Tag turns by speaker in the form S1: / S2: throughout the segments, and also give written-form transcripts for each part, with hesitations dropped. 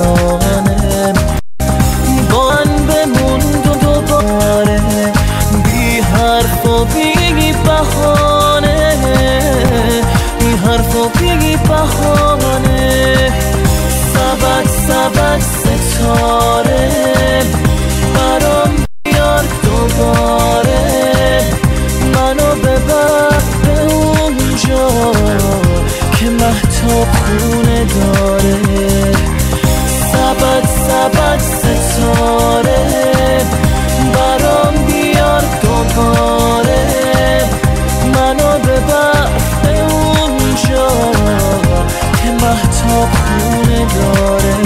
S1: ترانه با من بمون دوباره، بی حرف و بی بهانه، بی حرف و بی بهانه. سبک سبک ستاره برام بیار دوباره، منو ببر به اونجا که مهتاب خونه داره. سبک سبک ستاره برام بیار دوباره، منو ببر به اونجا که مهتاب خونه داره.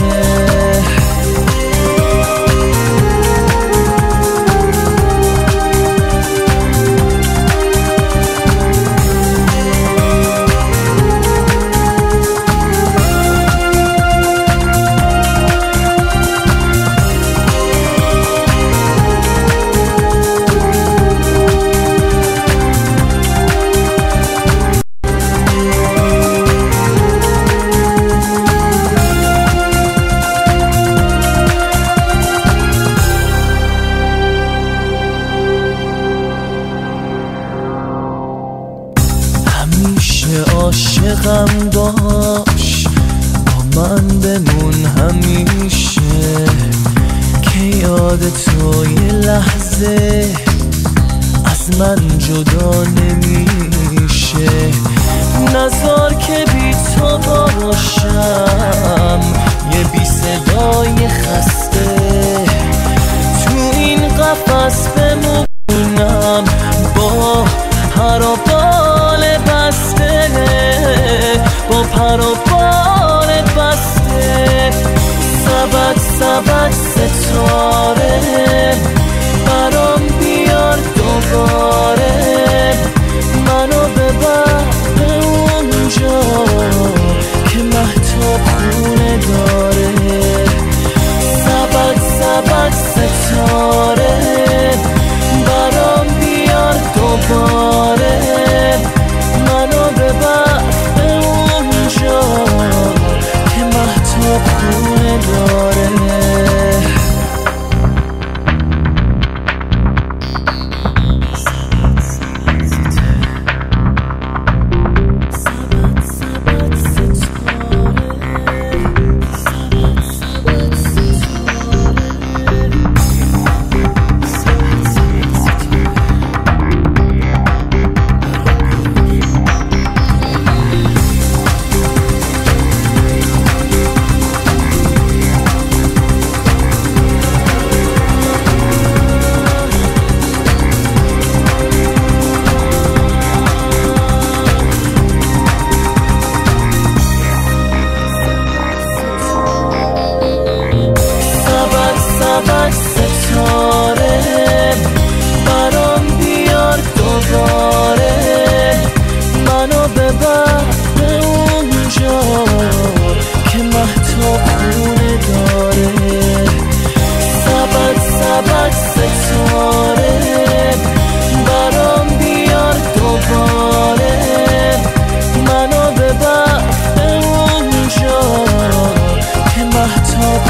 S1: همیشه عاشقم باش، با من بمون همیشه، که یاد تو یه لحظه از من جدا نمیشه. نذار که بی تو باشم یه بی صدای خسته، تو این قفس بمونم با پر و بال بسته، با پر و بال بسته. سبک سبک ستاره برام بیار دوباره، منو ببر به اونجا که مهتاب خونه داره. سبک سبک ستاره برام بیار دوباره، منو ببر به اونجا که مهتاب خونه داره. سبک ستاره برام بیار دوباره، منو ببر به اونجا که مهتاب خونه داره. سبک سبک ستاره برام بیار دوباره، منو ببر به اونجا که مهتاب